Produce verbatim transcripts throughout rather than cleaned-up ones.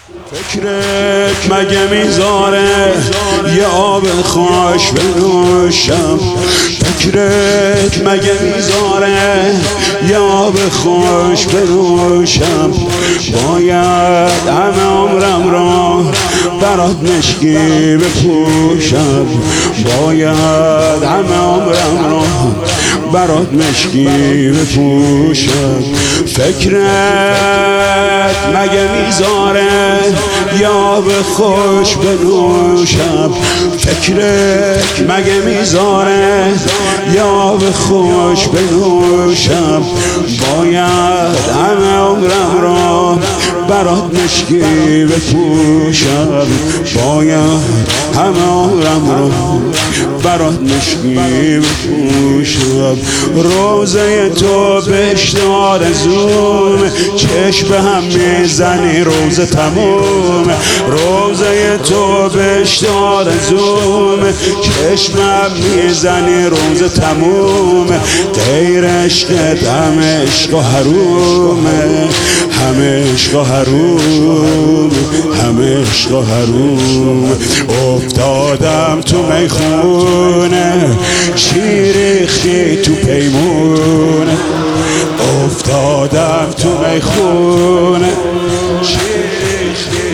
فکرت مگه میذاره یه آب خوش بنوشم؟ فکرت مگه میذاره یه آب خوش بنوشم؟ باید همه عمرم را برات مشکی بپوشم، باید همه عمرم را برات مشکی بپوشم. فکرت مگه میذاره یا آب خوش بنوشم؟ فکرت مگه میذاره یا آب خوش بنوشم؟ باید همه عمرم را برات مشکی بپوشم، باید همه عمرم را برات مشکی بپوشم. روزه تو بهشت آرزوم، چشم به هم میزنی روزه تموم. روزه تو بهشت آرزوم، چشمم میزنی روزه تموم. غیر عشقت همه عشق و حرومه، همه عشق و حروم، همه عشق و حروم. افتادم تو میخونه، چی ریختی تو پیمونه؟ افتادم تو میخونه، چی ریختی؟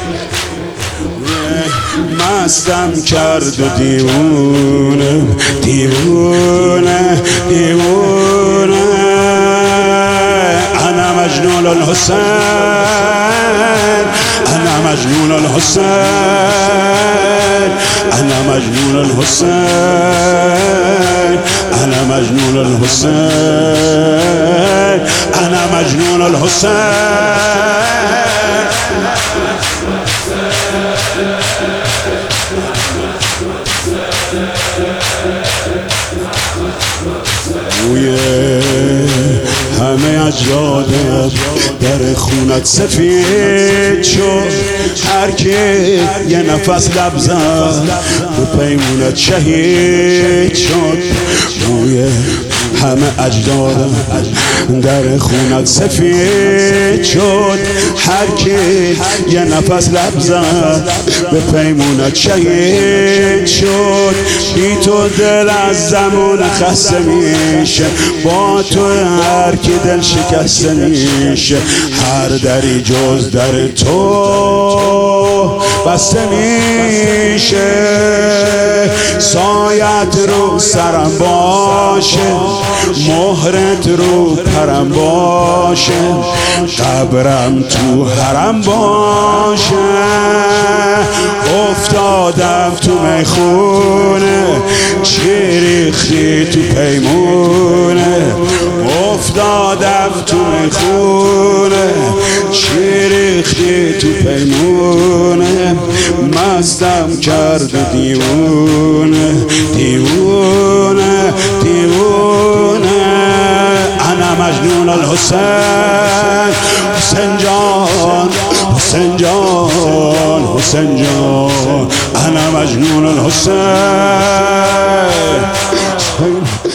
مستم کرد و دیوونه، دیوونه، دیوونه. انا مجنون الحسین، انا مجنون الحسین، انا مجنون الحسین، انا مجنون الحسین، انا مجنون الحسین. همه اجدادم در خونت سفید شد، هر کی یه نفس لب زد به پیمونت شهید شد. روی همه اجدادم در خونت سفید شد، هر کی یه نفس لب زد به پیمونت شهید شد. بی تو دل از زمان خسته میشه، با تو هر کی دل شکسته میشه. هر دری جز در تو بسته میشه. سایت رو سرم باشه، مهرت رو پرم باشه، قبرم تو حرم باشه. افتادم تو میخونه، چی ریختی تو پیمونه؟ افتادم تو میخونه، چی ریختی تو پیمونه؟ مستم کرد دیوونه، دیوونه، دیوونه. انا مجنون الحسین، حسین جان، حسین جان، حسین جان. انا مجنون الحسین.